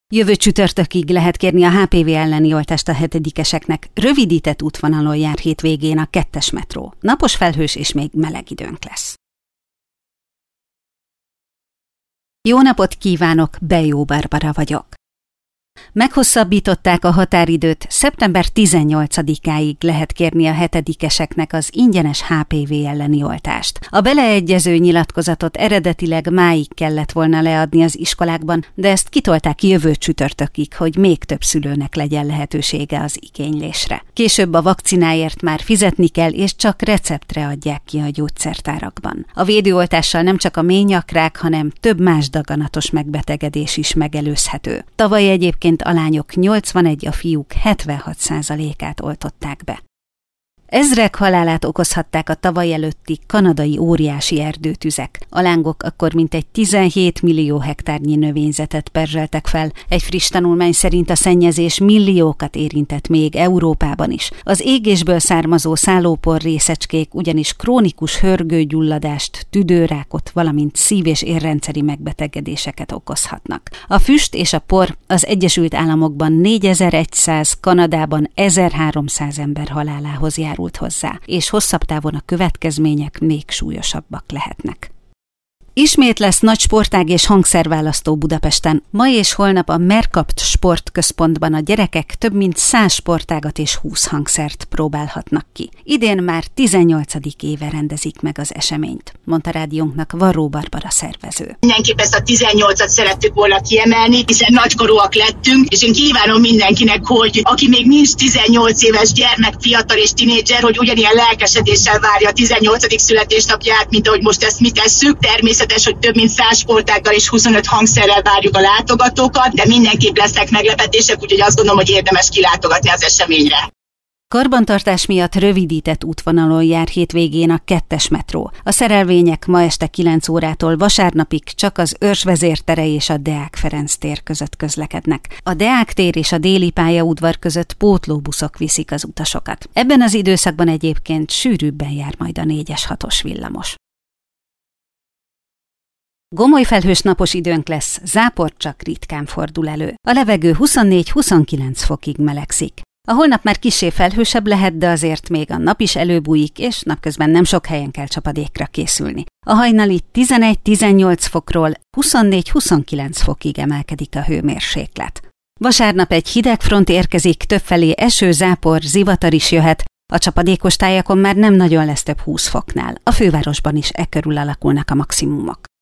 Jövő csütörtökig lehet kérni a HPV elleni oltást a hetedikeseknek. Rövidített útvonalon jár hétvégén a 2-es metró. Napos, felhős és még meleg időnk lesz. Jó napot kívánok, Bejó Barbara vagyok. Meghosszabbították a határidőt, szeptember 18-áig lehet kérni a hetedikeseknek az ingyenes HPV elleni oltást. A beleegyező nyilatkozatot eredetileg máig kellett volna leadni az iskolákban, de ezt kitolták jövő csütörtökig, hogy még több szülőnek legyen lehetősége az igénylésre. Később a vakcináért már fizetni kell, és csak receptre adják ki a gyógyszertárakban. A védőoltással nem csak a ményakrák, hanem több más daganatos megbetegedés is megelőzhető. Tavaly egyébként a lányok 81, a fiúk 76%-át oltották be. Ezrek halálát okozhatták a tavaly előtti kanadai óriási erdőtüzek. A lángok akkor mintegy 17 millió hektárnyi növényzetet perzseltek fel. Egy friss tanulmány szerint a szennyezés milliókat érintett még Európában is. Az égésből származó szállópor részecskék ugyanis krónikus hörgőgyulladást, tüdőrákot, valamint szív- és érrendszeri megbetegedéseket okozhatnak. A füst és a por az Egyesült Államokban 4100, Kanadában 1300 ember halálához járult hozzá, és hosszabb távon a következmények még súlyosabbak lehetnek. Ismét lesz nagy sportág és hangszerválasztó Budapesten. Ma és holnap a Mercapt Sportközpontban a gyerekek több mint 100 sportágat és 20 hangszert próbálhatnak ki. Idén már 18. éve rendezik meg az eseményt, mondta rádiónknak Varró Barbara szervező. Mindenképp ezt a 18-at szerettük volna kiemelni, hiszen nagykorúak lettünk, és én kívánom mindenkinek, hogy aki még nincs 18 éves gyermek, fiatal és tinédzser, hogy ugyanilyen lelkesedéssel várja a 18. születésnapját, mint ahogy most ezt mi tesszük. Természetesen, hogy több mint 100 sportággal és 25 hangszerrel várjuk a látogatókat, de mindenképp lesznek meglepetések, úgyhogy azt gondolom, hogy érdemes kilátogatni az eseményre. Karbantartás miatt rövidített útvonalon jár hétvégén a 2-es metró. A szerelvények ma este 9 órától vasárnapig csak az Őrsvezér tere és a Deák Ferenc tér között közlekednek. A Deák tér és a déli pályaudvar között pótlóbuszok viszik az utasokat. Ebben az időszakban egyébként sűrűbben jár majd a 4-es 6-os villamos. Gomoly felhős napos időnk lesz, zápor csak ritkán fordul elő. A levegő 24-29 fokig melegszik. A holnap már kissé felhősebb lehet, de azért még a nap is előbújik, és napközben nem sok helyen kell csapadékra készülni. A hajnali 11-18 fokról 24-29 fokig emelkedik a hőmérséklet. Vasárnap egy hideg front érkezik, többfelé eső, zápor, zivatar is jöhet. A csapadékos tájakon már nem nagyon lesz több 20 foknál. A fővárosban is e körül alakulnak a maximumok.